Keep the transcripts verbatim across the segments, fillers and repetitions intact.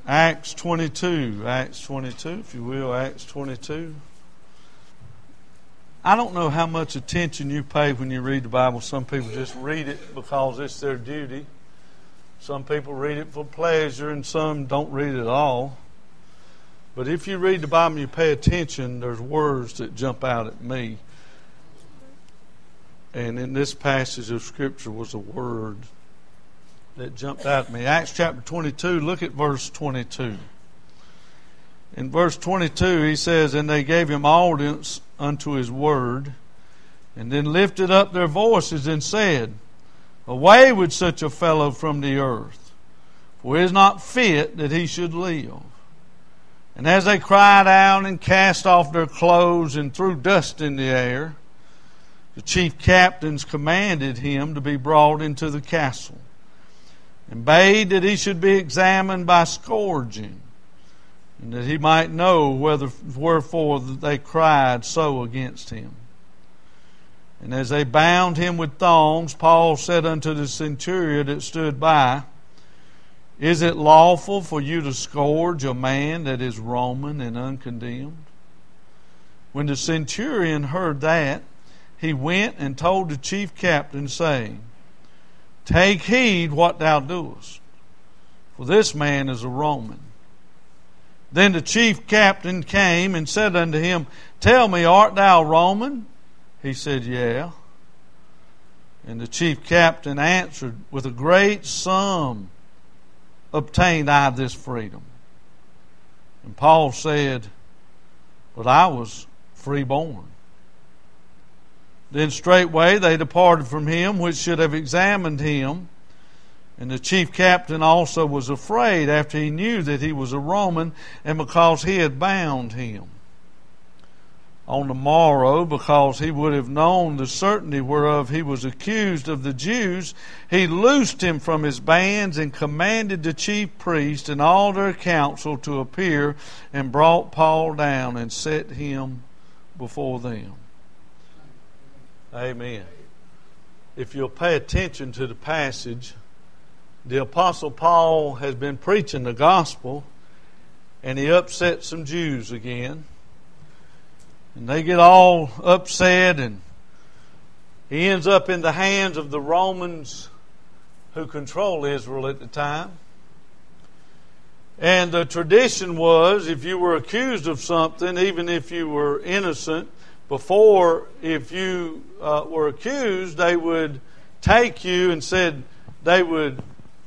Acts twenty-two. Acts twenty-two, if you will, Acts twenty-two. I don't know how much attention you pay when you read the Bible. Some people just read it because it's their duty. Some people read it for pleasure, and some don't read it at all. But if you read the Bible and you pay attention, there's words that jump out at me. And in this passage of Scripture was a word that jumped out at me. Acts chapter twenty-two, look at verse twenty-two. In verse twenty-two, he says, "And they gave him audience unto his word, and then lifted up their voices and said, Away with such a fellow from the earth, for it is not fit that he should live. And as they cried out and cast off their clothes and threw dust in the air, the chief captains commanded him to be brought into the castle, and bade that he should be examined by scourging, and that he might know whether wherefore they cried so against him. And as they bound him with thongs, Paul said unto the centurion that stood by, Is it lawful for you to scourge a man that is Roman and uncondemned? When the centurion heard that, he went and told the chief captain, saying, Take heed what thou doest, for this man is a Roman. Then the chief captain came and said unto him, Tell me, art thou Roman? He said, Yeah. And the chief captain answered, With a great sum obtained I this freedom. And Paul said, But I was freeborn. Then straightway they departed from him, which should have examined him. And the chief captain also was afraid, after he knew that he was a Roman, and because he had bound him. On the morrow, because he would have known the certainty whereof he was accused of the Jews, he loosed him from his bands and commanded the chief priest and all their council to appear, and brought Paul down and set him before them. Amen. If you'll pay attention to the passage, the Apostle Paul has been preaching the gospel, and he upset some Jews again. And they get all upset, and he ends up in the hands of the Romans who control Israel at the time. And the tradition was, if you were accused of something, even if you were innocent, before, if you uh, were accused, they would take you and said they would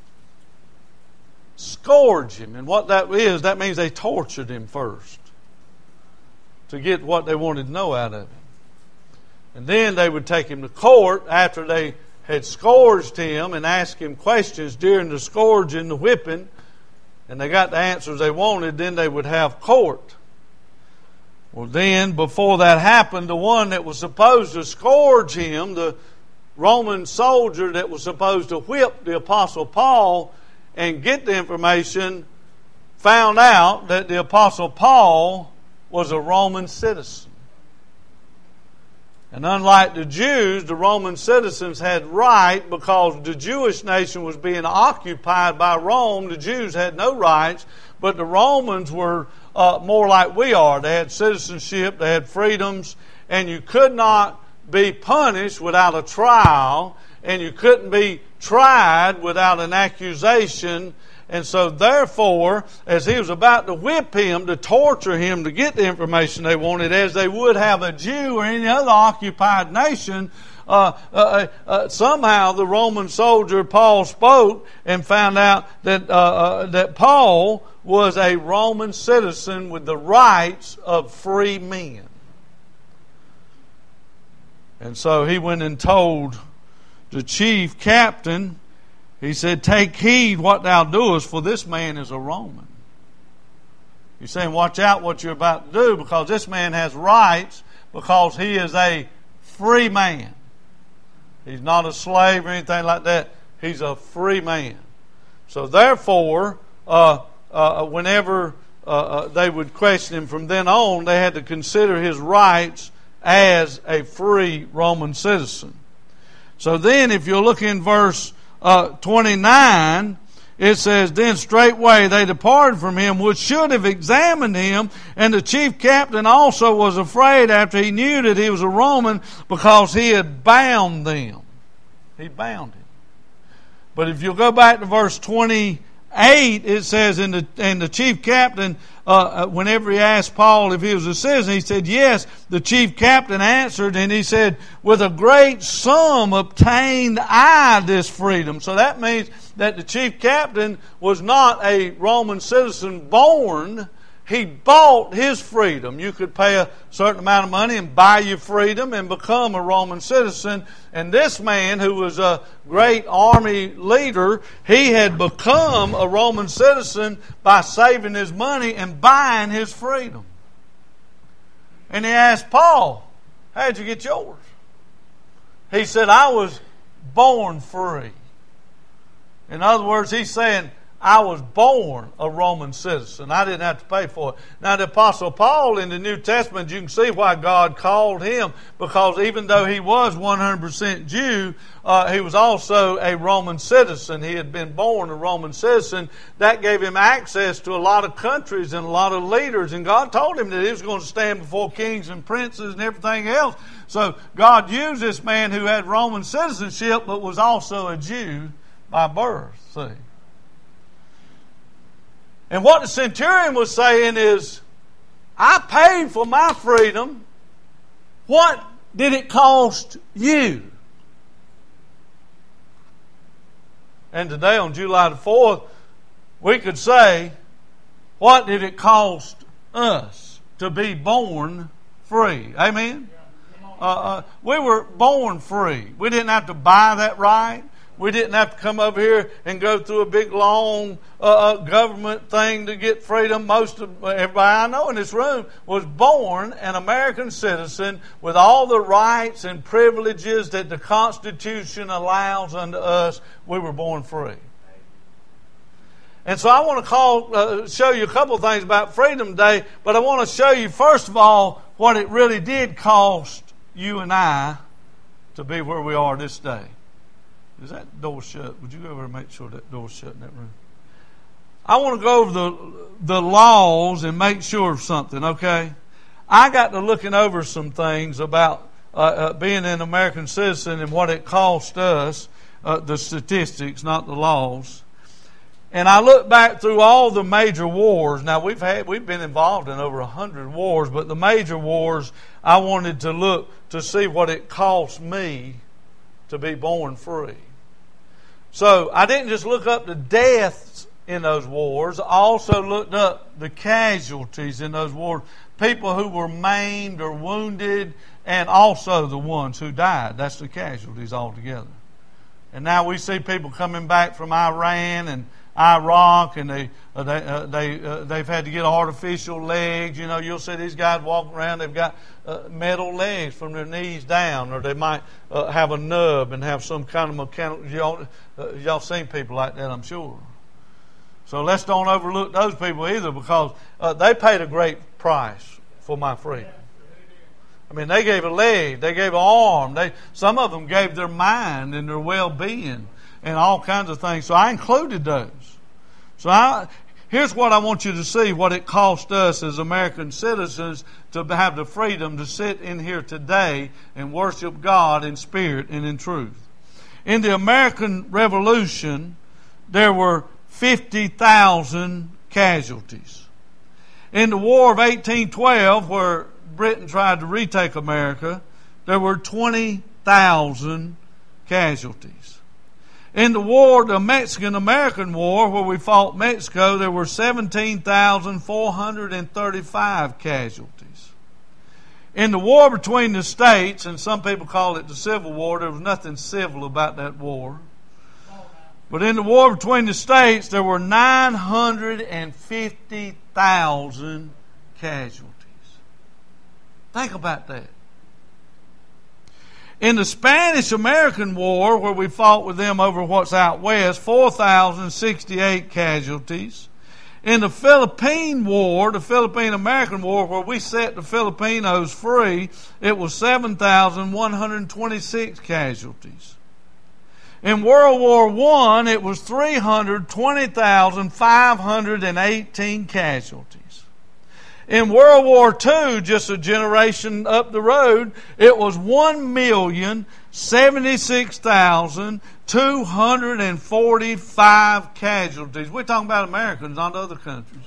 scourge him. And what that is, that means they tortured him first to get what they wanted to know out of him. And then they would take him to court after they had scourged him and asked him questions during the scourging, the whipping, and they got the answers they wanted. Then they would have court. Well, then, before that happened, the one that was supposed to scourge him, the Roman soldier that was supposed to whip the Apostle Paul and get the information, found out that the Apostle Paul was a Roman citizen. And unlike the Jews, the Roman citizens had right, because the Jewish nation was being occupied by Rome. The Jews had no rights, but the Romans were uh, more like we are. They had citizenship, they had freedoms, and you could not be punished without a trial, and you couldn't be tried without an accusation. And so therefore, as he was about to whip him, to torture him, to get the information they wanted, as they would have a Jew or any other occupied nation, uh, uh, uh, somehow the Roman soldier Paul spoke and found out that, uh, uh, that Paul was a Roman citizen with the rights of free men. And so he went and told the chief captain, he said, Take heed what thou doest, for this man is a Roman. He's saying, watch out what you're about to do, because this man has rights, because he is a free man. He's not a slave or anything like that. He's a free man. So therefore, uh, uh, whenever uh, uh, they would question him from then on, they had to consider his rights as a free Roman citizen. So then, if you look in verse uh, twenty-nine, it says, then straightway they departed from him, which should have examined him. And the chief captain also was afraid after he knew that he was a Roman, because he had bound them. He bound him. But if you'll go back to verse twenty-eight, it says, and the, and the chief captain, uh, whenever he asked Paul if he was a citizen, he said, yes. The chief captain answered, and he said, with a great sum obtained I this freedom. So that means that the chief captain was not a Roman citizen born. He bought his freedom. You could pay a certain amount of money and buy your freedom and become a Roman citizen. And this man, who was a great army leader, he had become a Roman citizen by saving his money and buying his freedom. And he asked Paul, how'd you get yours? He said, I was born free. In other words, he's saying, I was born a Roman citizen. I didn't have to pay for it. Now, the Apostle Paul in the New Testament, you can see why God called him, because even though he was one hundred percent Jew, uh, he was also a Roman citizen. He had been born a Roman citizen. That gave him access to a lot of countries and a lot of leaders. And God told him that he was going to stand before kings and princes and everything else. So God used this man who had Roman citizenship but was also a Jew by birth. See? And what the centurion was saying is, I paid for my freedom. What did it cost you? And today on July the fourth, we could say, what did it cost us to be born free? Amen? Uh, uh, we were born free. We didn't have to buy that right. We didn't have to come over here and go through a big, long uh, government thing to get freedom. Most of everybody I know in this room was born an American citizen with all the rights and privileges that the Constitution allows unto us. We were born free. And so I want to call, uh, show you a couple of things about Freedom Day, but I want to show you, first of all, what it really did cost you and I to be where we are this day. Is that door shut? Would you go over and make sure that door's shut in that room? I want to go over the the laws and make sure of something, okay? I got to looking over some things about uh, uh, being an American citizen and what it cost us, uh, the statistics, not the laws. And I look back through all the major wars. Now, we've had we've been involved in over a hundred wars, but the major wars, I wanted to look to see what it cost me to be born free. So I didn't just look up the deaths in those wars. I also looked up the casualties in those wars. People who were maimed or wounded, and also the ones who died. That's the casualties altogether. And now we see people coming back from Iran and Iraq, and they uh, they uh, they uh, they've had to get artificial legs. You know, you'll see these guys walking around. They've got uh, metal legs from their knees down, or they might uh, have a nub and have some kind of mechanical. Y'all, uh, y'all seen people like that, I'm sure. So let's don't overlook those people either, because uh, they paid a great price for my freedom. I mean, they gave a leg, they gave an arm. They some of them gave their mind and their well-being and all kinds of things. So I included those. So I, here's what I want you to see, what it cost us as American citizens to have the freedom to sit in here today and worship God in spirit and in truth. In the American Revolution, there were fifty thousand casualties. In the War of eighteen twelve, where Britain tried to retake America, there were twenty thousand casualties. In the war, the Mexican-American War, where we fought Mexico, there were seventeen thousand four hundred thirty-five casualties. In the war between the states, and some people call it the Civil War, there was nothing civil about that war. But in the war between the states, there were nine hundred fifty thousand casualties. Think about that. In the Spanish-American War, where we fought with them over what's out west, four thousand sixty-eight casualties. In the Philippine War, the Philippine-American War, where we set the Filipinos free, it was seven thousand one hundred twenty-six casualties. In World War One, it was three hundred twenty thousand five hundred eighteen casualties. In World War Two, just a generation up the road, it was one million seventy-six thousand two hundred forty-five casualties. We're talking about Americans, not other countries.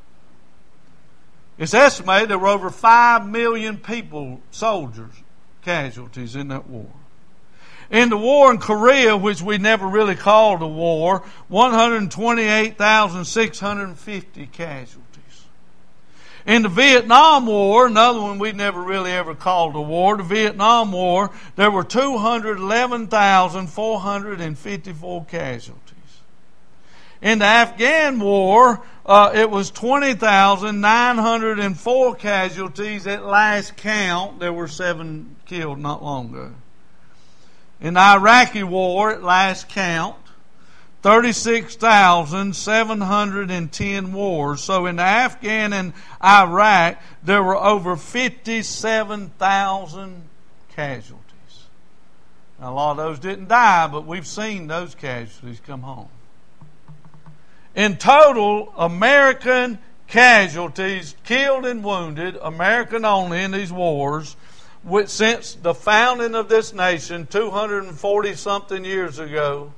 It's estimated there were over five million people, soldiers, casualties in that war. In the war in Korea, which we never really called a war, one hundred twenty-eight thousand six hundred fifty casualties. In the Vietnam War, another one we never really ever called a war, the Vietnam War, there were two hundred eleven thousand four hundred fifty-four casualties. In the Afghan War, uh, it was twenty thousand nine hundred four casualties at last count. There were seven killed not long ago. In the Iraqi War, at last count, thirty-six thousand seven hundred ten wars. So in the Afghan and Iraq, there were over fifty-seven thousand casualties. Now, a lot of those didn't die, but we've seen those casualties come home. In total, American casualties, killed and wounded, American only in these wars, which since the founding of this nation two hundred forty something years ago,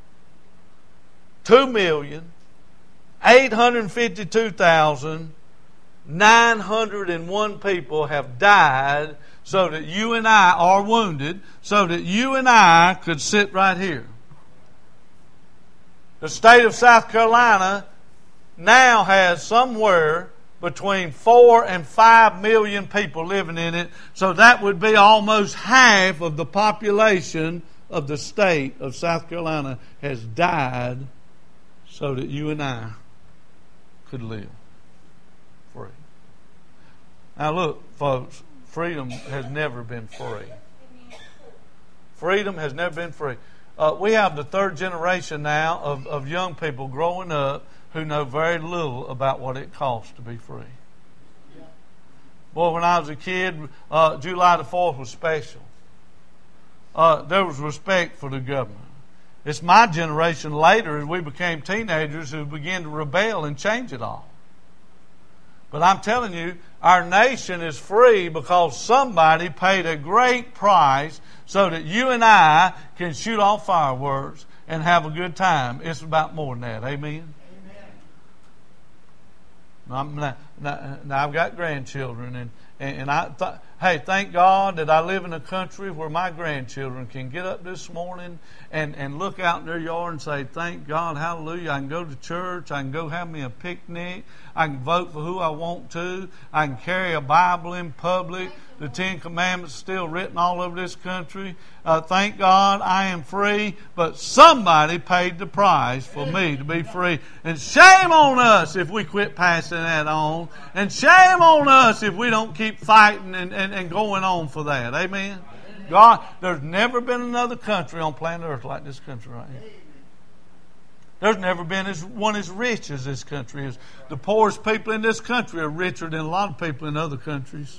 two million eight hundred fifty-two thousand nine hundred one people have died so that you and I are wounded, so that you and I could sit right here. The state of South Carolina now has somewhere between four and five million people living in it. So that would be almost half of the population of the state of South Carolina has died so that you and I could live free. Now look, folks, freedom has never been free. Freedom has never been free. Uh, we have the third generation now of, of young people growing up who know very little about what it costs to be free. Yeah. Boy, when I was a kid, uh, July the fourth was special. Uh, there was respect for the government. It's my generation later, as we became teenagers, who began to rebel and change it all. But I'm telling you, our nation is free because somebody paid a great price so that you and I can shoot off fireworks and have a good time. It's about more than that. Amen? Amen. Now, now, now I've got grandchildren, and, and, and I th- hey, thank God that I live in a country where my grandchildren can get up this morning and, and look out in their yard and say, thank God, hallelujah, I can go to church, I can go have me a picnic, I can vote for who I want to, I can carry a Bible in public, the Ten Commandments are still written all over this country. Uh, thank God I am free, but somebody paid the price for me to be free. And shame on us if we quit passing that on. And shame on us if we don't keep fighting and, and, and going on for that. Amen? God, there's never been another country on planet Earth like this country right here. There's never been as, one as rich as this country is. The poorest people in this country are richer than a lot of people in other countries.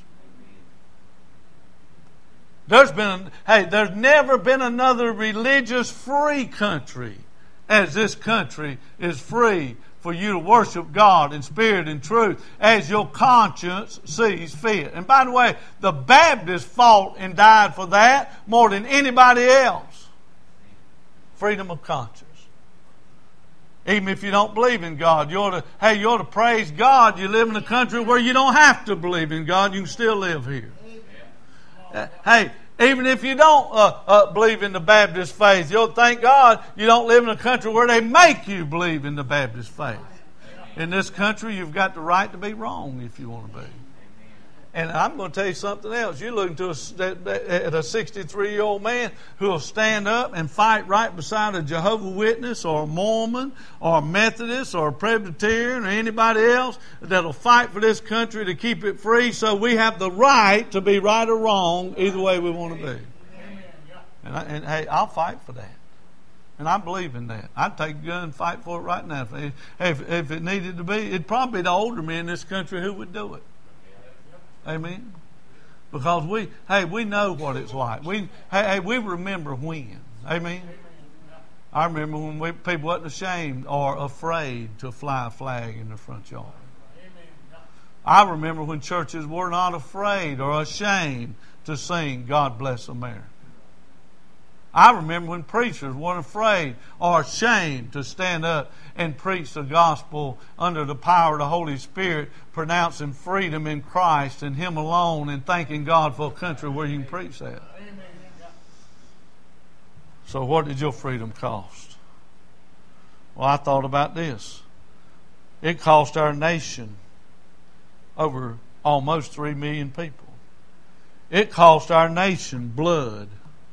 There's been, hey, there's never been another religious free country as this country is free for you to worship God in spirit and truth as your conscience sees fit. And by the way, the Baptists fought and died for that more than anybody else. Freedom of conscience. Even if you don't believe in God, you ought to, hey, you ought to praise God. You live in a country where you don't have to believe in God. You can still live here. Uh, hey, even if you don't uh, uh, believe in the Baptist faith, you'll thank God you don't live in a country where they make you believe in the Baptist faith. In this country, you've got the right to be wrong if you want to be. And I'm going to tell you something else. You're looking to a, at a sixty-three-year-old man who will stand up and fight right beside a Jehovah's Witness or a Mormon or a Methodist or a Presbyterian or anybody else that'll fight for this country to keep it free, so we have the right to be right or wrong either way we want to be. And, I, and hey, I'll fight for that. And I believe in that. I'd take a gun and fight for it right now. If, if, if it needed to be, it'd probably be the older men in this country who would do it. Amen. Because we, hey, we know what it's like. We, hey, hey, we remember when. Amen. I remember when we, people wasn't ashamed or afraid to fly a flag in the front yard. I remember when churches were not afraid or ashamed to sing God Bless America. I remember when preachers weren't afraid or ashamed to stand up and preach the gospel under the power of the Holy Spirit, pronouncing freedom in Christ and Him alone, and thanking God for a country where you can preach that. So what did your freedom cost? Well, I thought about this. It cost our nation over almost three million people. It cost our nation blood.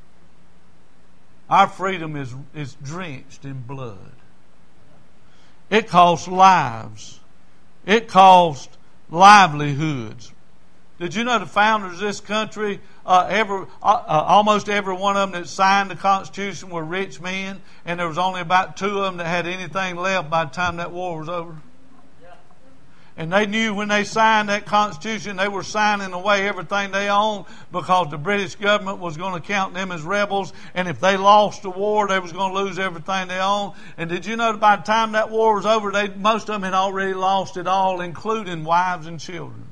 Our freedom is, is drenched in blood. It cost lives. It cost livelihoods. Did you know the founders of this country, uh, every, uh, uh, almost every one of them that signed the Constitution were rich men, and there was only about two of them that had anything left by the time that war was over? And they knew when they signed that Constitution, they were signing away everything they owned, because the British government was going to count them as rebels. And if they lost the war, they was going to lose everything they owned. And did you know that by the time that war was over, they, most of them had already lost it all, including wives and children.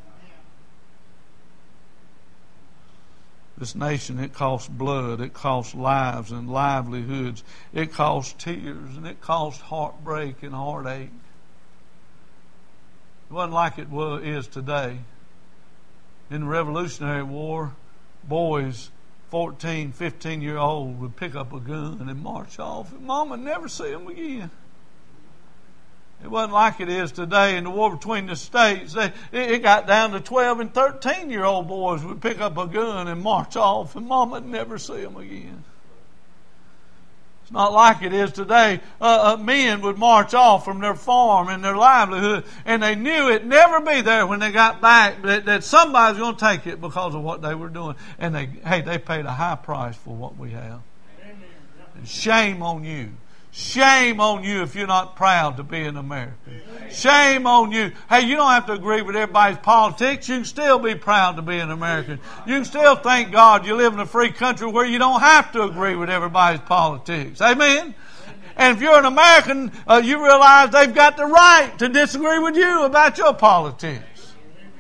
This nation, it costs blood, it costs lives and livelihoods. It costs tears, and it costs heartbreak and heartache. It wasn't like it was, is today. In the Revolutionary War, boys, fourteen, fifteen year old, would pick up a gun and march off, and Mom would never see them again. It wasn't like it is today. In the war between the states, they, it got down to twelve and thirteen year old boys would pick up a gun and march off, and Mom would never see them again. It's not like it is today. Uh, uh, men would march off from their farm and their livelihood, and they knew it'd never be there when they got back, that, that somebody's going to take it because of what they were doing. And they, hey, they paid a high price for what we have. And shame on you. Shame on you if you're not proud to be an American. Shame on you. Hey, you don't have to agree with everybody's politics. You can still be proud to be an American. You can still thank God you live in a free country where you don't have to agree with everybody's politics. Amen? And if you're an American, uh, you realize they've got the right to disagree with you about your politics.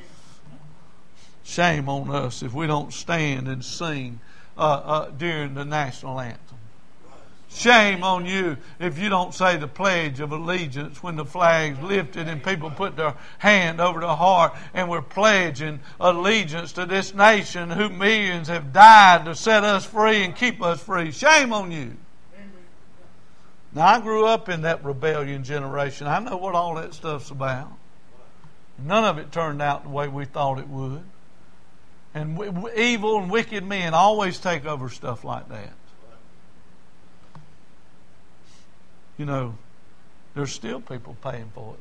Shame on us if we don't stand and sing uh, uh, during the national anthem. Shame on you if you don't say the Pledge of Allegiance when the flag's lifted and people put their hand over their heart, and we're pledging allegiance to this nation who millions have died to set us free and keep us free. Shame on you. Now, I grew up in that rebellion generation. I know what all that stuff's about. None of it turned out the way we thought it would. And evil and wicked men always take over stuff like that. You know, there's still people paying for it.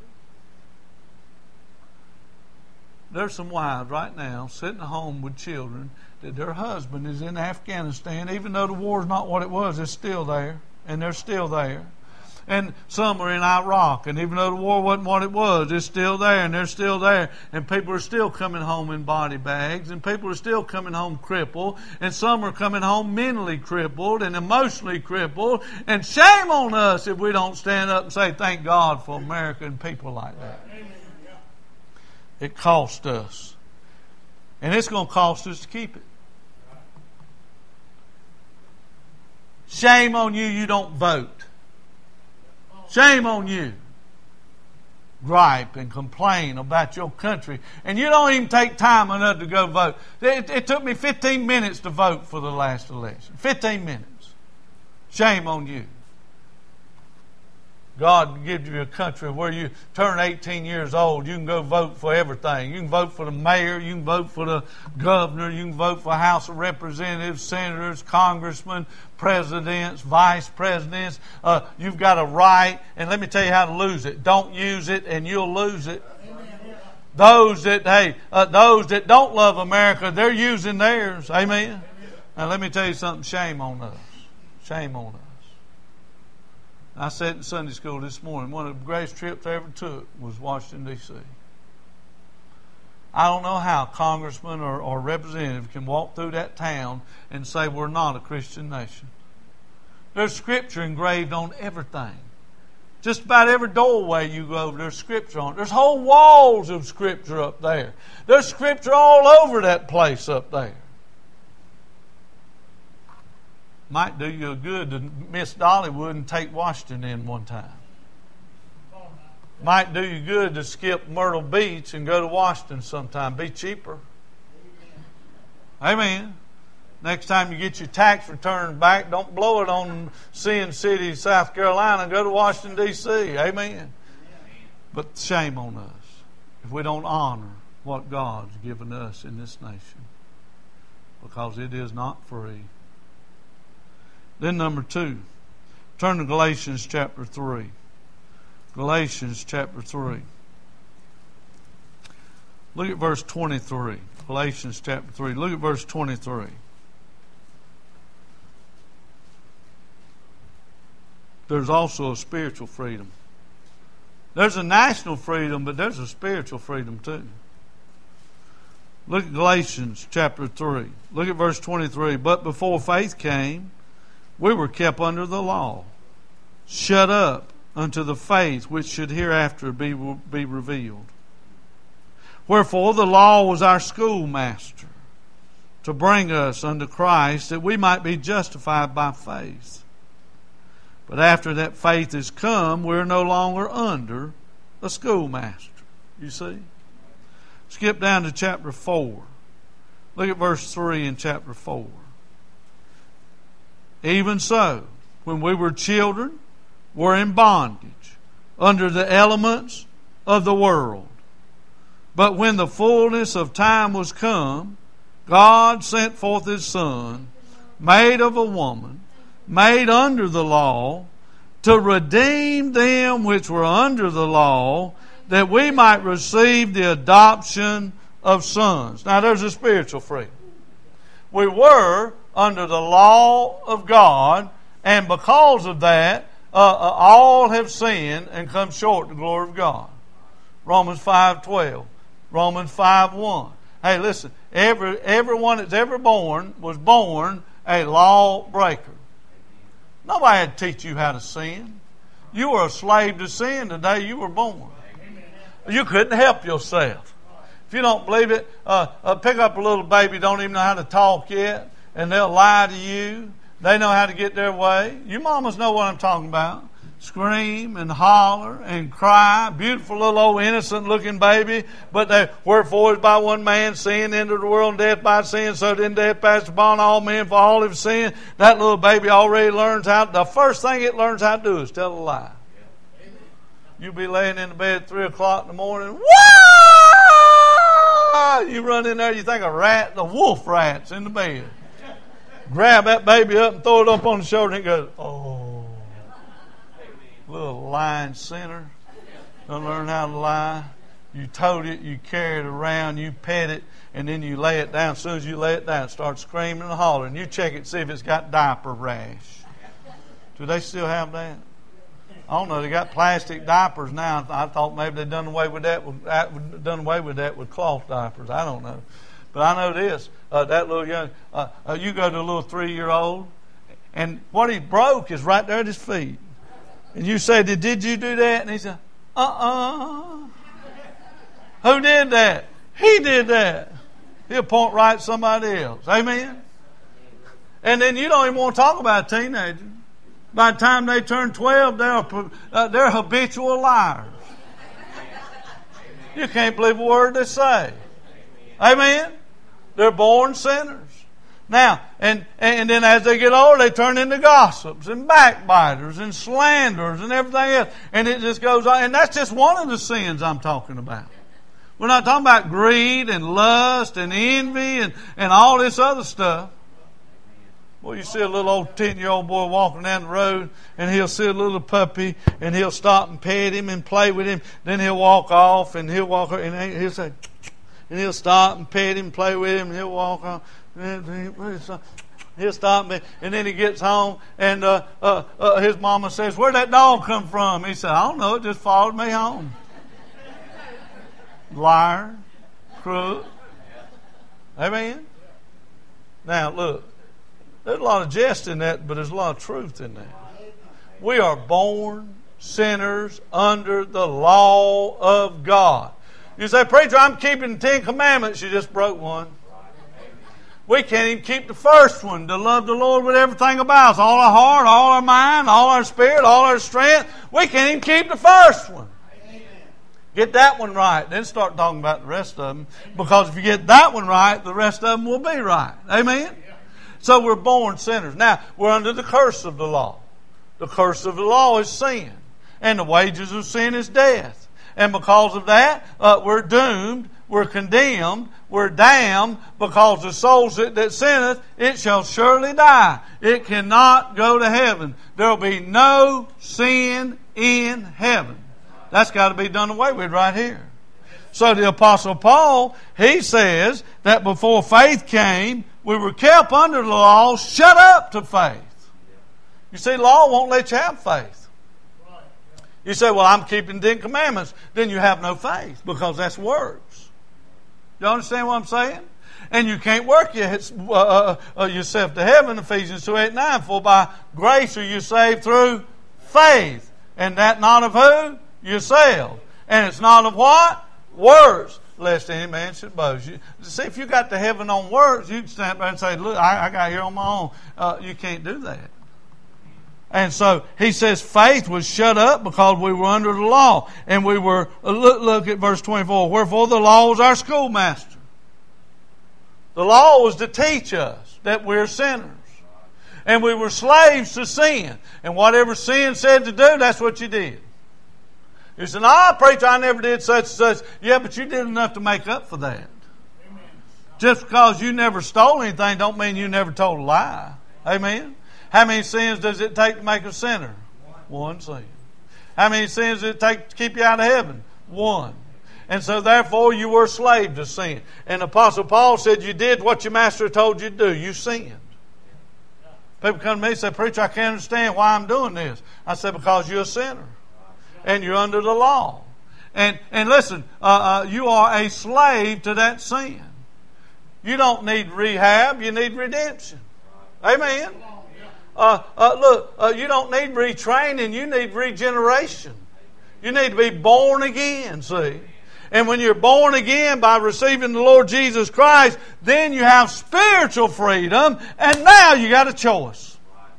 There's some wives right now sitting at home with children that their husband is in Afghanistan. Even though the war's not what it was, it's still there. And they're still there. And some are in Iraq, and even though the war wasn't what it was, it's still there, and they're still there. And people are still coming home in body bags, and people are still coming home crippled, and some are coming home mentally crippled and emotionally crippled. And shame on us if we don't stand up and say, thank God for America and people like that. It cost us. And it's going to cost us to keep it. Shame on you, you don't vote. Shame on you. Gripe and complain about your country, and you don't even take time enough to go vote. It, it took me fifteen minutes to vote for the last election. fifteen minutes. Shame on you. God gives you a country where you turn eighteen years old, you can go vote for everything. You can vote for the mayor, you can vote for the governor, you can vote for House of Representatives, senators, congressmen, presidents, vice presidents. Uh, you've got a right, and let me tell you how to lose it. Don't use it, and you'll lose it. Those that, hey, uh, those that don't love America, they're using theirs. Amen? Now let me tell you something. Shame on us. Shame on us. I said in Sunday school this morning, one of the greatest trips I ever took was Washington, D C I don't know how a congressman or, or representative can walk through that town and say we're not a Christian nation. There's Scripture engraved on everything. Just about every doorway you go over, there's Scripture on it. There's whole walls of Scripture up there. There's Scripture all over that place up there. Might do you a good to miss Dollywood and take Washington in one time. Might do you good to skip Myrtle Beach and go to Washington sometime. Be cheaper. Amen. Next time you get your tax return back, don't blow it on Sin City, South Carolina. Go to Washington, D C Amen. But shame on us if we don't honor what God's given us in this nation, because it is not free. Then number two, turn to Galatians chapter three. Galatians chapter three. Look at verse twenty-three. Galatians chapter three. Look at verse twenty-three. There's also a spiritual freedom. There's a national freedom, but there's a spiritual freedom too. Look at Galatians chapter three. Look at verse twenty-three. But before faith came, we were kept under the law, shut up unto the faith which should hereafter be, be revealed. Wherefore the law was our schoolmaster, to bring us unto Christ, that we might be justified by faith. But after that faith is come, we're no longer under a schoolmaster. You see? Skip down to chapter four. Look at verse three in chapter four. Even so, when we were children, were in bondage, under the elements of the world. But when the fullness of time was come, God sent forth His Son, made of a woman, made under the law, to redeem them which were under the law, that we might receive the adoption of sons. Now there's a spiritual freedom. We were under the law of God, and because of that, uh, uh, all have sinned and come short of the glory of God. Romans five twelve. Romans five one. Hey, listen, every everyone that's ever born was born a law breaker. Nobody had to teach you how to sin. You were a slave to sin the day you were born. You couldn't help yourself. If you don't believe it, uh, uh, pick up a little baby, don't even know how to talk yet, and they'll lie to you. They know how to get their way. You mamas know what I'm talking about. Scream and holler and cry. Beautiful little old innocent looking baby. But they, wherefore is by one man sin entered the world, and death by sin, so then death passed upon all men, for all have sinned. That little baby already learns how, the first thing it learns how to do is tell a lie. You'll be laying in the bed at three o'clock in the morning. Wah! You run in there, you think a rat, the wolf rat's in the bed. Grab that baby up and throw it up on the shoulder, and it goes, oh. Little lying sinner. Don't learn how to lie. You tote it, you carry it around, you pet it, and then you lay it down. As soon as you lay it down, it starts screaming and hollering. You check it, see if it's got diaper rash. Do they still have that? I don't know. They got plastic diapers now. I thought maybe they done away with that. With, done away with that with cloth diapers. I don't know. But I know this. Uh, that little young, uh, uh, you go to a little three-year-old, and what he broke is right there at his feet. And you say, did, did you do that? And he said, uh-uh. Who did that? He did that. He'll point right at somebody else. Amen? And then you don't even want to talk about a teenager. By the time they turn twelve, they're, uh, they're habitual liars. You can't believe a word they say. Amen? They're born sinners. Now, and, and then as they get older, they turn into gossips and backbiters and slanderers and everything else. And it just goes on. And that's just one of the sins I'm talking about. We're not talking about greed and lust and envy and, and all this other stuff. Well, you see a little old ten-year-old boy walking down the road, and he'll see a little puppy, and he'll stop and pet him and play with him. Then he'll walk off, and he'll walk, and he'll say, and he'll stop and pet him, play with him, and he'll walk off. He'll stop me, and then he gets home, and uh, uh, uh, his mama says, "Where'd that dog come from?" He said, "I don't know. It just followed me home." Liar, crook. Amen. Now look, There's a lot of jest in that, but there's a lot of truth in that. We are born sinners under the law of God. You say, preacher, I'm keeping the Ten Commandments. You just broke one. We can't even keep the first one, to love the Lord with everything about us. All our heart, all our mind, all our spirit, all our strength. We can't even keep the first one. Get that one right. Then start talking about the rest of them. Because if you get that one right, the rest of them will be right. Amen? So we're born sinners. Now, we're under the curse of the law. The curse of the law is sin. And the wages of sin is death. And because of that, uh, we're doomed, we're condemned, we're damned, because the soul that sinneth, it shall surely die. It cannot go to heaven. There will be no sin in heaven. That's got to be done away with right here. So the Apostle Paul, he says that before faith came, we were kept under the law, shut up to faith. You see, law won't let you have faith. You say, well, I'm keeping the Ten Commandments. Then you have no faith, because that's works. You understand what I'm saying? And you can't work your, uh, uh, yourself to heaven, Ephesians two, eight, nine. For by grace are you saved through faith. And that not of who? Yourself. And it's not of what? Works. Lest any man should boast. You, see, if you got to heaven on works, you can stand there and say, look, I, I got here on my own. Uh, you can't do that. And so he says faith was shut up because we were under the law. And we were, look, look at verse twenty-four. Wherefore the law was our schoolmaster. The law was to teach us that we're sinners. And we were slaves to sin. And whatever sin said to do, that's what you did. You said, no, preacher, I never did such and such. Yeah, but you did enough to make up for that. Amen. Just because you never stole anything don't mean you never told a lie. Amen. How many sins does it take to make a sinner? One sin. How many sins does it take to keep you out of heaven? One. And so therefore you were a slave to sin. And the Apostle Paul said you did what your master told you to do. You sinned. People come to me and say, preacher, I can't understand why I'm doing this. I said, because you're a sinner. And you're under the law. And and listen, uh, uh, you are a slave to that sin. You don't need rehab, you need redemption. Amen. Uh, uh, look, uh, you don't need retraining, you need regeneration. You need to be born again, see. And when you're born again by receiving the Lord Jesus Christ, then you have spiritual freedom, and now you got a choice.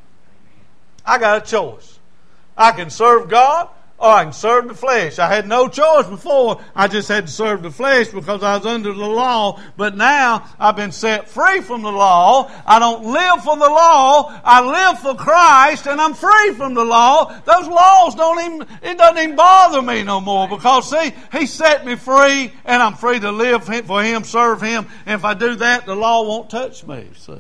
I got a choice. I can serve God, or I can serve the flesh. I had no choice before. I just had to serve the flesh because I was under the law. But now I've been set free from the law. I don't live for the law. I live for Christ, and I'm free from the law. Those laws don't even, it doesn't even bother me no more, because see, He set me free, and I'm free to live for Him, serve Him. And if I do that, the law won't touch me, see.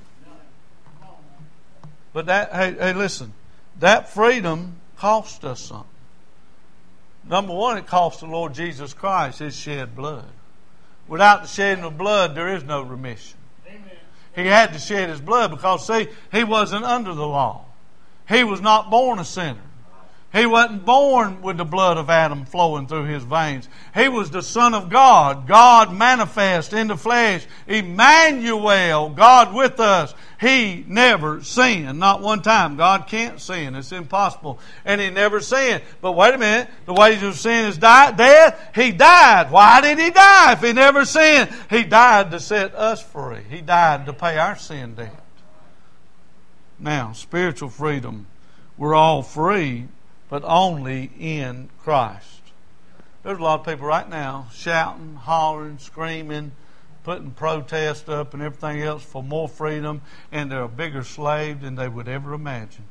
But that, hey, hey, listen, that freedom cost us something. Number one, it cost the Lord Jesus Christ His shed blood. Without the shedding of blood, there is no remission. Amen. He had to shed His blood because, see, He wasn't under the law. He was not born a sinner. He wasn't born with the blood of Adam flowing through His veins. He was the Son of God, God manifest in the flesh. Emmanuel, God with us. He never sinned, not one time. God can't sin. It's impossible. And He never sinned. But wait a minute. The wages of sin is die, death. He died. Why did He die if He never sinned? He died to set us free. He died to pay our sin debt. Now, spiritual freedom. We're all free, but only in Christ. There's a lot of people right now shouting, hollering, screaming, putting protest up and everything else for more freedom, and they're a bigger slave than they would ever imagine.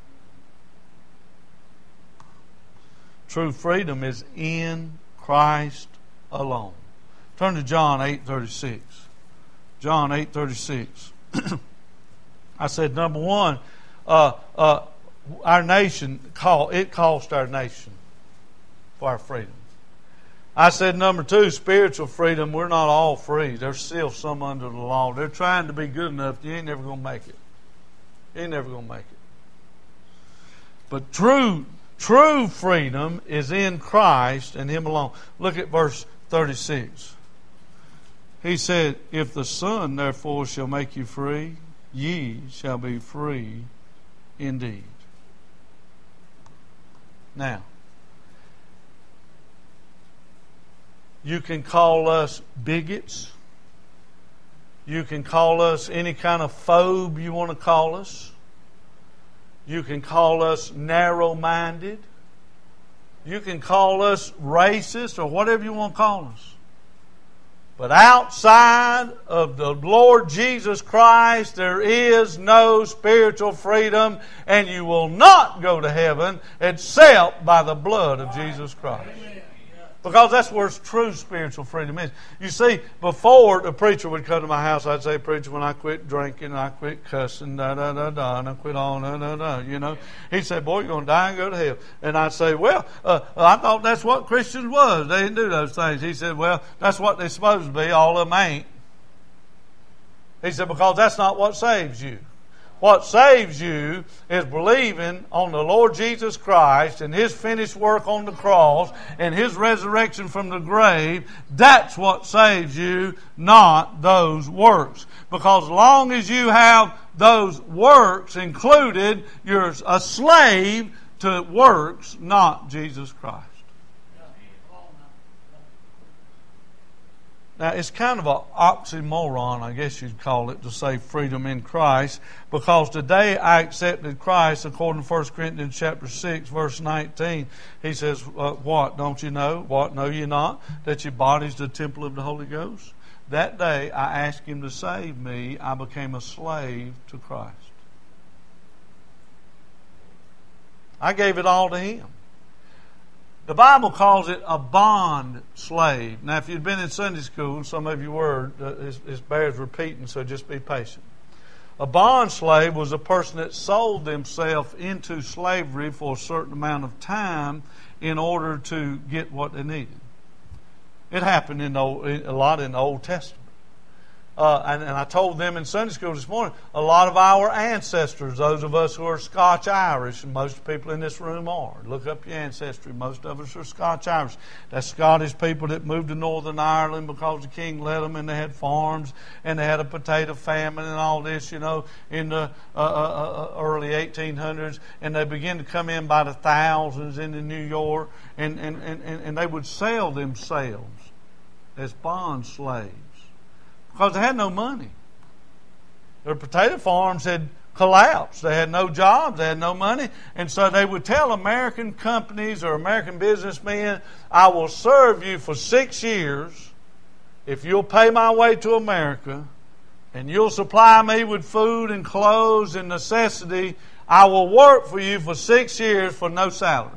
True freedom is in Christ alone. Turn to John eight thirty-six. John eight thirty-six. I said, number one, uh, uh, our nation, it cost our nation for our freedom. I said number two, spiritual freedom, we're not all free. There's still some under the law. They're trying to be good enough. You ain't never going to make it. You ain't never going to make it. But true, true freedom is in Christ and Him alone. Look at verse thirty-six. He said, if the Son therefore shall make you free, ye shall be free indeed. Now, you can call us bigots. You can call us any kind of phobe you want to call us. You can call us narrow-minded. You can call us racist or whatever you want to call us. But outside of the Lord Jesus Christ, there is no spiritual freedom, and you will not go to heaven except by the blood of Jesus Christ. Because that's where true spiritual freedom is. You see, before the preacher would come to my house, I'd say, "Preacher, when I quit drinking, and I quit cussing, da da da da, and I quit all da da da," you know. He'd say, "Boy, you're going to die and go to hell." And I'd say, "Well, uh, I thought that's what Christians was. They didn't do those things." He said, "Well, that's what they're supposed to be. All of them ain't." He said, "Because that's not what saves you. What saves you is believing on the Lord Jesus Christ and His finished work on the cross and His resurrection from the grave. That's what saves you, not those works. Because as long as you have those works included, you're a slave to works, not Jesus Christ." Now, it's kind of an oxymoron, I guess you'd call it, to say freedom in Christ, because today I accepted Christ, according to First Corinthians chapter six, verse nineteen. He says, uh, what, don't you know? What, know you not? That your body's the temple of the Holy Ghost? That day I asked Him to save me. I became a slave to Christ. I gave it all to Him. The Bible calls it a bond slave. Now, if you'd been in Sunday school, some of you were, it bears repeating, so just be patient. A bond slave was a person that sold themselves into slavery for a certain amount of time in order to get what they needed. It happened in the, a lot in the Old Testament. Uh, and, and I told them in Sunday school this morning, a lot of our ancestors, those of us who are Scotch-Irish, and most people in this room are. Look up your ancestry. Most of us are Scotch-Irish. That's Scottish people that moved to Northern Ireland because the king let them, and they had farms, and they had a potato famine and all this, you know, in the uh, uh, uh, early eighteen hundreds. And they began to come in by the thousands into New York, and, and, and, and they would sell themselves as bond slaves. Because they had no money. Their potato farms had collapsed. They had no jobs. They had no money. And so they would tell American companies or American businessmen, "I will serve you for six years if you'll pay my way to America and you'll supply me with food and clothes and necessity. I will work for you for six years for no salary."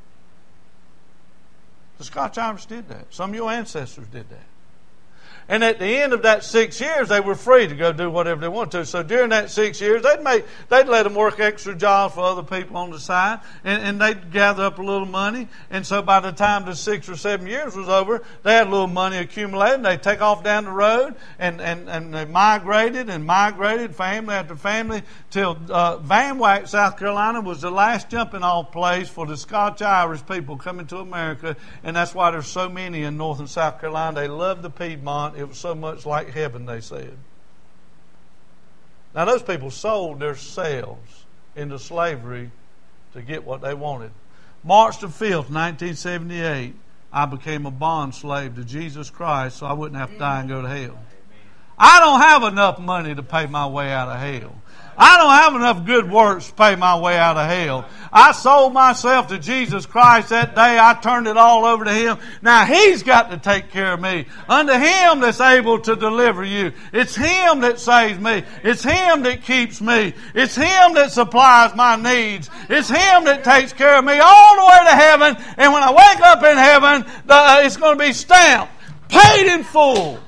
The Scotch-Irish did that. Some of your ancestors did that. And at the end of that six years, they were free to go do whatever they wanted to. So during that six years, they'd make, they'd let them work extra jobs for other people on the side, and, and they'd gather up a little money. And so by the time the six or seven years was over, they had a little money accumulated, and they'd take off down the road, and, and, and they migrated and migrated, family after family, till uh, Van Wyck, South Carolina, was the last jumping off place for the Scotch-Irish people coming to America. And that's why there's so many in North and South Carolina. They love the Piedmont. It was so much like heaven, they said. Now, those people sold themselves into slavery to get what they wanted. March the fifth, nineteen seventy-eight, I became a bond slave to Jesus Christ so I wouldn't have to die and go to hell. I don't have enough money to pay my way out of hell. I don't have enough good works to pay my way out of hell. I sold myself to Jesus Christ that day. I turned it all over to Him. Now He's got to take care of me. Unto Him that's able to deliver you. It's Him that saves me. It's Him that keeps me. It's Him that supplies my needs. It's Him that takes care of me all the way to heaven. And when I wake up in heaven, the, it's going to be stamped, paid in full.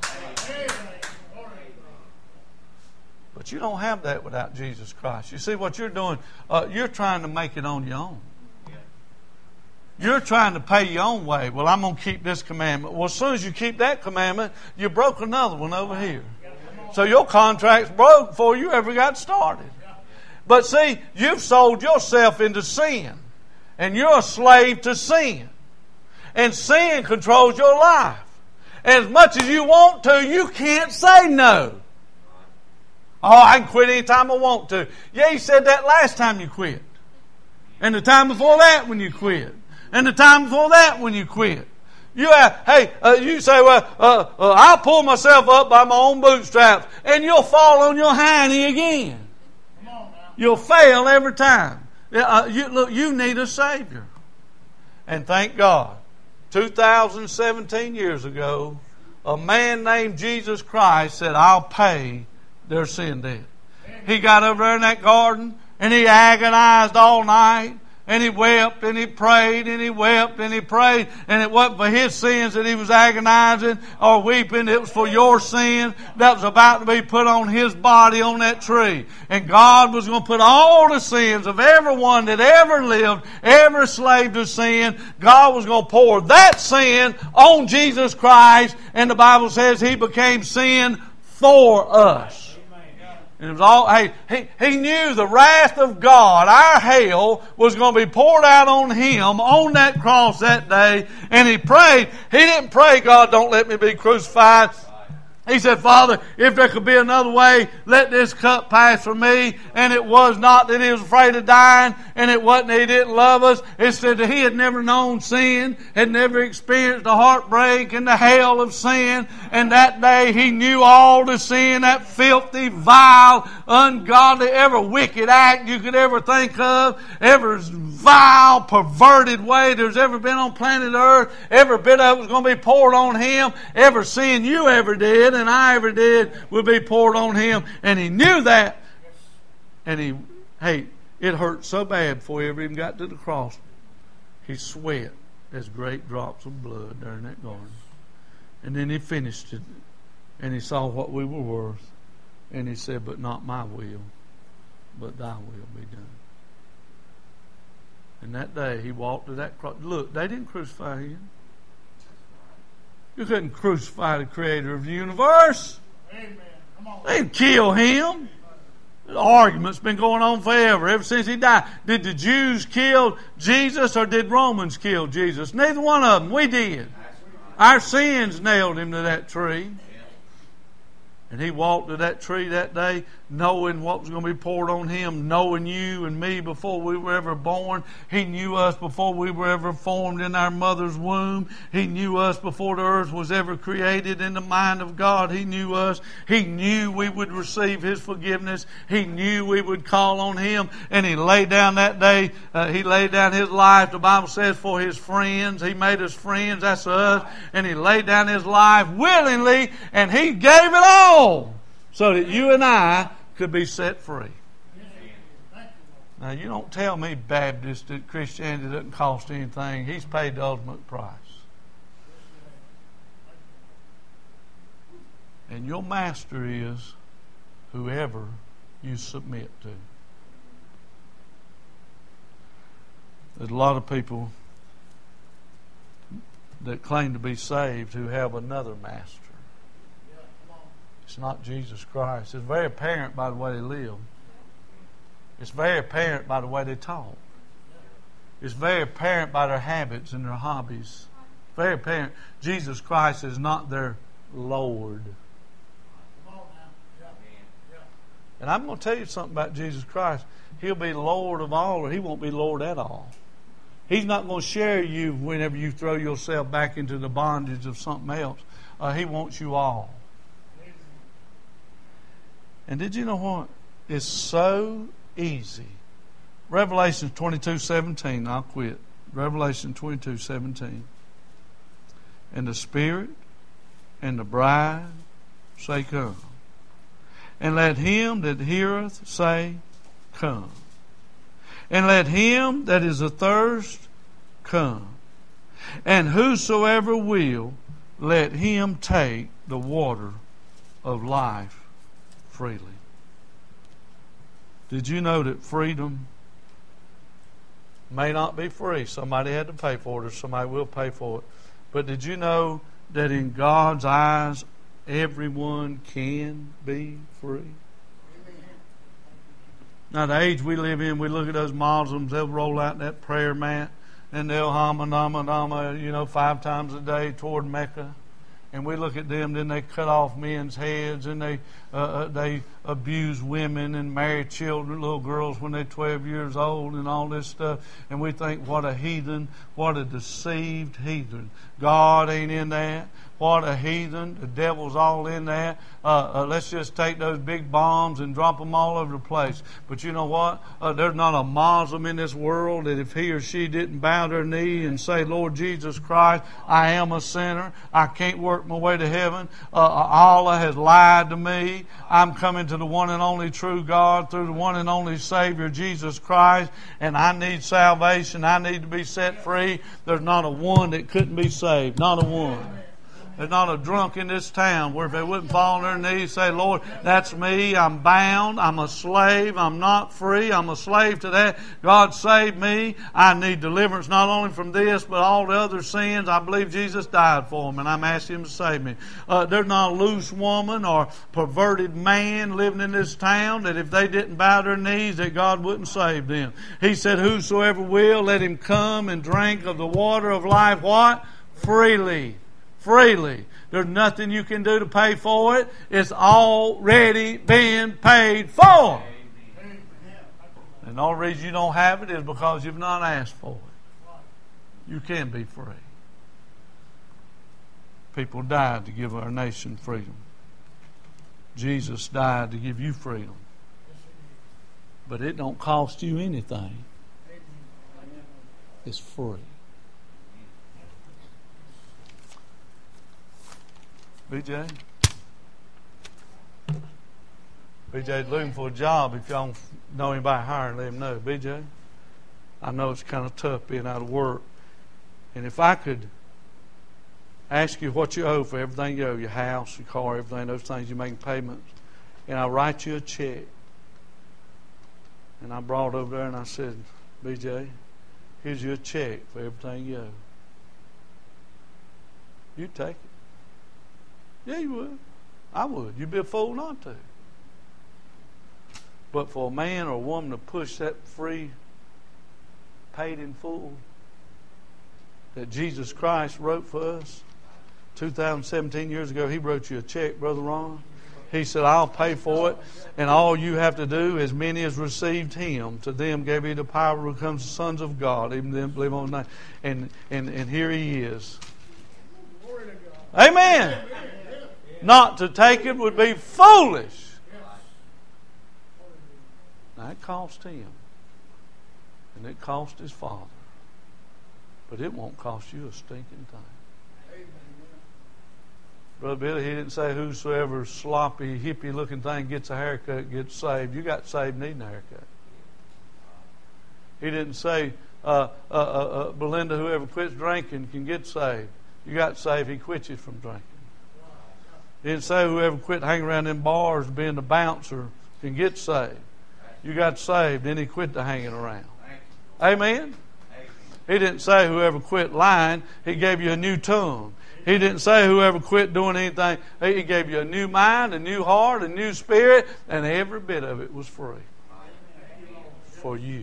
But you don't have that without Jesus Christ. You see what you're doing? Uh, you're trying to make it on your own. You're trying to pay your own way. Well, I'm going to keep this commandment. Well, as soon as you keep that commandment, you broke another one over here. So your contract's broke before you ever got started. But see, you've sold yourself into sin. And you're a slave to sin. And sin controls your life. And as much as you want to, you can't say no. Oh, I can quit anytime I want to. Yeah, you said that last time you quit. And the time before that when you quit. And the time before that when you quit. You have, hey, uh, you say, well, uh, uh, I'll pull myself up by my own bootstraps. And you'll fall on your hiney again. You'll fail every time. Uh, you, look, you need a Savior. And thank God, two thousand seventeen years ago, a man named Jesus Christ said, I'll pay their sin debt. He got over there in that garden and he agonized all night. And he wept and he prayed and he wept and he prayed. And it wasn't for his sins that he was agonizing or weeping. It was for your sin that was about to be put on his body on that tree. And God was going to put all the sins of everyone that ever lived, every slave to sin. God was going to pour that sin on Jesus Christ. And the Bible says he became sin for us. And it was all, hey, he, he knew the wrath of God, our hell, was going to be poured out on him on that cross that day. And he prayed. He didn't pray, God, don't let me be crucified. He said, Father, if there could be another way, let this cup pass from me. And it was not that he was afraid of dying, and it wasn't that he didn't love us. It said that he had never known sin, had never experienced the heartbreak and the hell of sin. And that day he knew all the sin, that filthy, vile, ungodly, every wicked act you could ever think of, every vile, perverted way there's ever been on planet Earth. Every bit of it was going to be poured on him. Every sin you ever did and I ever did would be poured on him. And he knew that. And he, hey, it hurt so bad before he ever even got to the cross. He sweat as great drops of blood there in that garden. And then he finished it. And he saw what we were worth. And he said, but not my will, but thy will be done. And that day he walked to that cross. Look, they didn't crucify him. You couldn't crucify the creator of the universe. Amen. Come on. They didn't kill him. The argument's been going on forever, ever since he died. Did the Jews kill Jesus or did Romans kill Jesus? Neither one of them. We did. Our sins nailed him to that tree. And he walked to that tree that day knowing what was going to be poured on him, knowing you and me before we were ever born. He knew us before we were ever formed in our mother's womb. He knew us before the earth was ever created in the mind of God. He knew us. He knew we would receive his forgiveness. He knew we would call on him. And he laid down that day, uh, he laid down his life, the Bible says, for his friends. He made us friends, that's us. And he laid down his life willingly, and he gave it all so that you and I could be set free. Now, you don't tell me, Baptist, that Christianity doesn't cost anything. He's paid the ultimate price. And your master is whoever you submit to. There's a lot of people that claim to be saved who have another master. It's not Jesus Christ. It's very apparent by the way they live. It's very apparent by the way they talk. It's very apparent by their habits and their hobbies. Very apparent. Jesus Christ is not their Lord. And I'm going to tell you something about Jesus Christ. He'll be Lord of all, or he won't be Lord at all. He's not going to share you whenever you throw yourself back into the bondage of something else. Uh, he wants you all. And did you know what? It's so easy. Revelation twenty-two seventeen. I'll quit. Revelation twenty-two seventeen. And the Spirit and the bride say, come. And let him that heareth say, come. And let him that is athirst come. And whosoever will, let him take the water of life freely. Did you know that freedom may not be free? Somebody had to pay for it, or somebody will pay for it. But did you know that in God's eyes, everyone can be free? Now, the age we live in, we look at those Muslims, they'll roll out that prayer mat, and they'll hama, nama, nama, you know, five times a day toward Mecca. And we look at them, then they cut off men's heads, and they uh, they abuse women and marry children, little girls when they're twelve years old, and all this stuff. And we think, what a heathen, what a deceived heathen. God ain't in that. What a heathen. The devil's all in there. Uh, uh, let's just take those big bombs and drop them all over the place. But you know what? Uh, there's not a Muslim in this world that if he or she didn't bow their knee and say, Lord Jesus Christ, I am a sinner. I can't work my way to heaven. Uh, Allah has lied to me. I'm coming to the one and only true God through the one and only Savior, Jesus Christ, and I need salvation. I need to be set free. There's not a one that couldn't be saved. Not a one. There's not a drunk in this town where if they wouldn't fall on their knees and say, Lord, that's me. I'm bound. I'm a slave. I'm not free. I'm a slave to that. God save me. I need deliverance not only from this, but all the other sins. I believe Jesus died for them, and I'm asking Him to save me. Uh, there's not a loose woman or perverted man living in this town that if they didn't bow their knees, that God wouldn't save them. He said, whosoever will, let him come and drink of the water of life, what? Freely. Freely. There's nothing you can do to pay for it. It's already been paid for. And the only reason you don't have it is because you've not asked for it. You can be free. People died to give our nation freedom. Jesus died to give you freedom. But it don't cost you anything. It's free. B J? B J's looking for a job. If y'all know anybody hiring, let him know. B J? I know it's kind of tough being out of work. And if I could ask you what you owe for everything you owe, your house, your car, everything, those things you're making payments, and I write you a check, and I brought it over there and I said, B J, here's your check for everything you owe. You'd take it. Yeah, you would. I would. You'd be a fool not to. But for a man or a woman to push that free, paid in full, that Jesus Christ wrote for us two thousand seventeen years ago, He wrote you a check, Brother Ron. He said, I'll pay for it, and all you have to do, as many as received Him, to them gave He the power to become the sons of God, even them believe on His name. And, and, and here He is. Amen. Not to take it would be foolish. Now, it cost Him. And it cost His Father. But it won't cost you a stinking thing. Brother Billy, he didn't say whosoever sloppy, hippie-looking thing gets a haircut gets saved. You got saved needing a haircut. He didn't say, uh, uh, uh, uh, Belinda, whoever quits drinking can get saved. You got saved, He quit you from drinking. He didn't say whoever quit hanging around in bars being a bouncer can get saved. You got saved, then He quit the hanging around. Amen? He didn't say whoever quit lying, He gave you a new tongue. He didn't say whoever quit doing anything. He gave you a new mind, a new heart, a new spirit, and every bit of it was free. For you.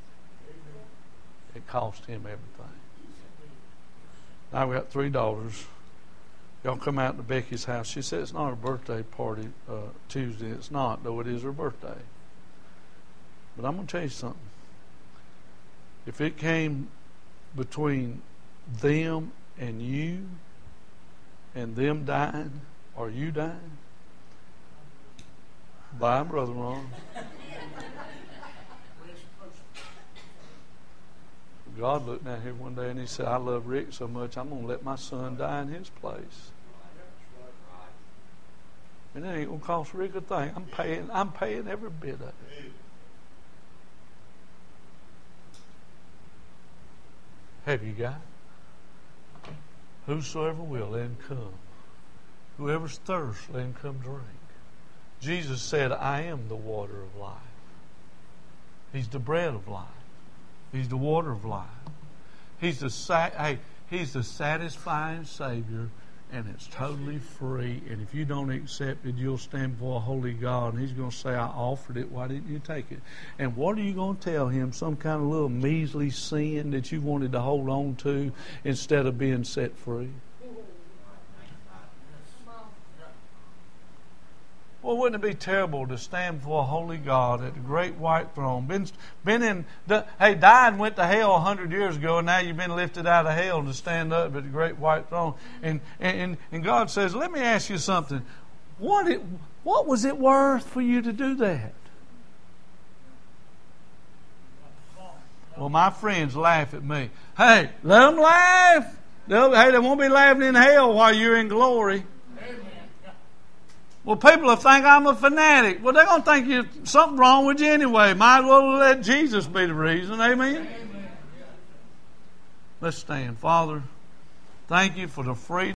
It cost Him everything. Now we got three daughters. Y'all come out to Becky's house. She said it's not her birthday party uh, Tuesday. It's not, though it is her birthday. But I'm going to tell you something. If it came between them and you, and them dying, or you dying, bye, Brother Ron. God looked down here one day and He said, I love Rick so much, I'm going to let my son die in his place. And it ain't going to cost Rick a thing. I'm paying, I'm paying every bit of it. Have you got it? Whosoever will, let him come. Whoever's thirst, let him come drink. Jesus said, I am the water of life. He's the bread of life. He's the water of life. He's the hey, He's the satisfying Savior, and it's totally free. And if you don't accept it, you'll stand before a holy God, and He's going to say, I offered it. Why didn't you take it? And what are you going to tell Him? Some kind of little measly sin that you wanted to hold on to instead of being set free? Well, wouldn't it be terrible to stand before a holy God at the great white throne? Been, been in, the, hey, died and went to hell a hundred years ago, and now you've been lifted out of hell to stand up at the great white throne. And and, and God says, let me ask you something. What it, what was it worth for you to do that? Well, my friends laugh at me. Hey, let them laugh. They'll, hey, they won't be laughing in hell while you're in glory. Well, people will think I'm a fanatic. Well, they're going to think you something wrong with you anyway. Might as well let Jesus be the reason. Amen? Amen. Let's stand. Father, thank you for the freedom.